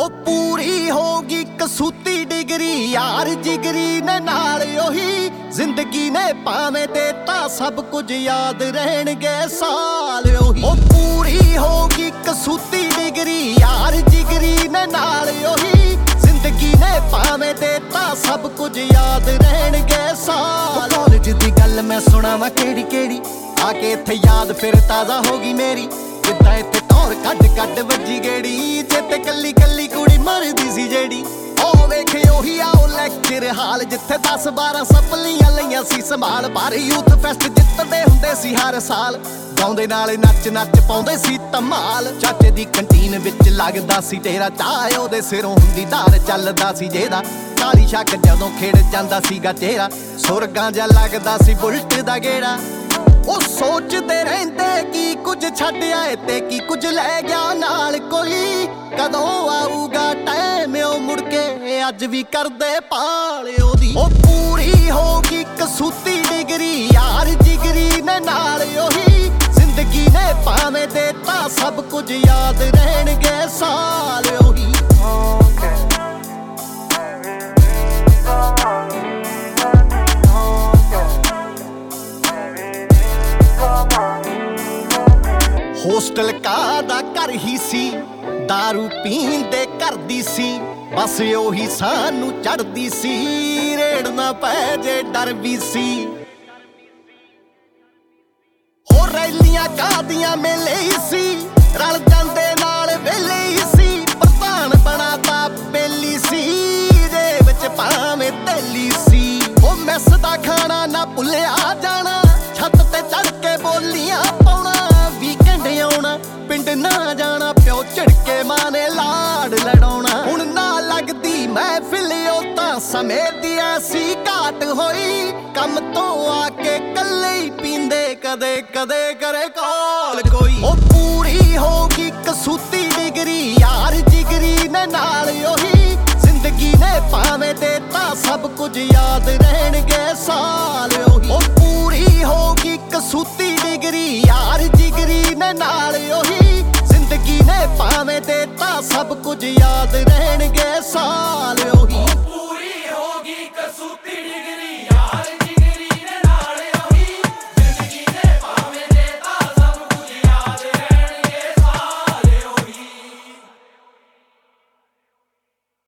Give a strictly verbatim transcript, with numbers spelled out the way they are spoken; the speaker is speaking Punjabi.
ਉਹ ਪੂਰੀ ਹੋਗੀ ਕਸੂਤੀ ਡਿਗਰੀ ਯਾਰ ਜਿਗਰੀ ਨੇ ਨਾਲ ਉਹੀ ਜ਼ਿੰਦਗੀ ਨੇ ਭਾਵੇਂ ਦੇਤਾ ਸਭ ਕੁਝ ਯਾਦ ਰਹਿਣਗੇ ਸਾਲ ਉਹੀ ਉਹ ਪੂਰੀ ਹੋਗੀ ਕਸੂਤੀ ਡਿਗਰੀ ਯਾਰ ਜਿਗਰੀ ਨੇ ਨਾਲ ਉਹੀ ਜ਼ਿੰਦਗੀ ਨੇ ਭਾਵੇਂ ਦੇਤਾ ਸਭ ਕੁਝ ਯਾਦ ਰਹਿਣਗੇ ਸਾਲ ਕਾਲਜ ਦੀ ਗੱਲ ਮੈਂ ਸੁਣਾਵਾਂ ਕਿਹੜੀ ਕਿਹੜੀ ਆ ਕੇ ਇੱਥੇ ਯਾਦ ਫਿਰ ਤਾਜ਼ਾ ਹੋ ਗਈ ਮੇਰੀ ਜਿੱਦਾਂ ਇੱਥੇ ਟੌਰ ਕੱਢ ਕੱਢ ਵੱਜੀ ਗੇੜੀ ਜਿੱਥੇ ਕੱਲੀ ਕੱਲੀ ਕੁੜੀ ਮਰਦੀ ਸੀ ਜਿਹੜੀ ਉਹ ਵੇਖੇ ਉਹੀ ਆ ਉਹ ਲੈਕਚਰ ਹਾਲ ਜਿੱਥੇ ਦਸ ਬਾਰਾਂ ਸਪਲੀਆਂ ਲਈਆਂ ਸੀ ਸੰਭਾਲ ਪਰ ਯੂਥ ਫੈਸਟ ਜਿੱਤਦੇ ਹੁੰਦੇ ਸੀ ਹਰ ਸਾਲ ਗਾਉਂਦੇ ਨਾਲ ਨੱਚ ਨੱਚ ਪਾਉਂਦੇ ਸੀ ਧਮਾਲ ਚਾਚੇ ਦੀ ਕੰਟੀਨ ਵਿੱਚ ਲੱਗਦਾ ਸੀ ਤੇਰਾ ਚਾਹ ਉਹਦੇ ਸਿਰੋਂ ਹੁੰਦੀ ਧਾਰ ਚੱਲਦਾ ਸੀ ਜਿਹਦਾ ਕਾਲੀ ਸ਼ੱਕ ਜਦੋਂ ਖੇਡ ਜਾਂਦਾ ਸੀਗਾ ਚਿਹਰਾ ਸੁਰਗਾਂ ਜਿਹਾ ਲੱਗਦਾ ਸੀ ਬੁਲਟ ਦਾ ਗੇੜਾ ਉਹ ਸੋਚਦੇ ਰਹਿੰਦੇ ਕੀ ਕੁਝ ਛੱਡ ਆਏ ਤੇ ਕੀ ਕੁਝ ਲੈ ਗਿਆ ਨਾਲ ਕੋਈ ਕਦੋਂ ਆਊਗਾ ਟਾਈਮ ਉਹ ਮੁੜ ਕੇ ਅੱਜ ਵੀ ਕਰਦੇ ਪਾਲ ਉਹਦੀ ਉਹ ਪੂਰੀ ਹੋਗੀ ਕਸੂਤੀ ਡਿਗਰੀ ਯਾਰ ਜਿਗਰੀ ਨੇ ਨਾਲ ਉਹੀ ਜ਼ਿੰਦਗੀ ਨੇ ਭਾਵੇਂ ਦੇਤਾ ਸਭ ਕੁਝ ਯਾਦ ਰਹਿਣਗੇ ਸਾਲ ਉਹੀ ਹੋਸਟਲ ਕਾ ਦਾ ਘਰ ਹੀ ਸੀ ਦਾਰੂ ਪੀਣ ਦੇ ਕਰਦੀ ਸੀ ਬਸ ਉਹੀ ਸਾਨੂੰ ਚੜਦੀ ਸੀ ਰੇੜ ਨਾ ਪੈ ਜੇ ਡਰ ਵੀ ਸੀ ਹੋ ਰੈਲੀਆਂ ਕਾਦੀਆਂ ਮੇਲੇ ਹੀ ਸੀ ਰਲ ਜਾਂਦੇ ਨਾਲ ਵੇਲੇ ਹੀ ਸੀ ਪ੍ਰਧਾਨ ਬਣਾਤਾ ਬੇਲੀ ਸੀ ਦੇ ਵਿੱਚ ਭਾਵੇਂ ਤੇਲੀ ਸੀ ਉਹ ਮੈਸ ਦਾ ਖਾਣਾ ਨਾ ਭੁੱਲਿਆ ਜਾਣਾ ਛੱਤ ਤੇ ਚੜ ਕੇ ਬੋਲੀਆਂ ਪਾਉਣਾ ਆਉਣਾ ਪਿੰਡ ਨਾ ਜਾਣਾ ਪਿਓ ਝਿੜਕੇ ਮਾਂ ਨੇ ਲਾਡ ਲੜਾਉਣਾ ਹੁਣ ਨਾ ਲੱਗਦੀ ਮਹਿਫਿਲ ਉਹ ਤਾਂ ਸਮੇਂ ਦੀ ਐਸੀ ਘਾਟ ਹੋਈ ਕੰਮ ਤੋਂ ਆ ਕੇ ਕੱਲੇ ਹੀ ਪੀਂਦੇ ਕਦੇ ਕਦੇ ਕਰੇ ਕਾਲ ਕੋਈ ਉਹ ਪੂਰੀ ਹੋਗੀ ਕਸੂਤੀ ਡਿਗਰੀ ਯਾਰ ਜਿਗਰੀ ਨੇ ਨਾਲ ਉਹੀ ਜ਼ਿੰਦਗੀ ਨੇ ਭਾਵੇਂ ਦੇਤਾ ਸਭ ਕੁਝ ਯਾਦ ਰਹਿਣਗੇ ਸਾਲ ਉਹੀ ਉਹ ਪੂਰੀ ਹੋਗੀ ਕਸੂਤੀ ਡਿਗਰੀ ਯਾਰ ਜਿਗਰੀ ਨੇ ਨਾਲ ਉਹੀ ਜ਼ਿੰਦਗੀ ਨੇ ਭਾਵੇਂ ਦੇਤਾ ਸਭ ਕੁਝ ਯਾਦ ਰਹਿਣਗੇ ਸਾਲ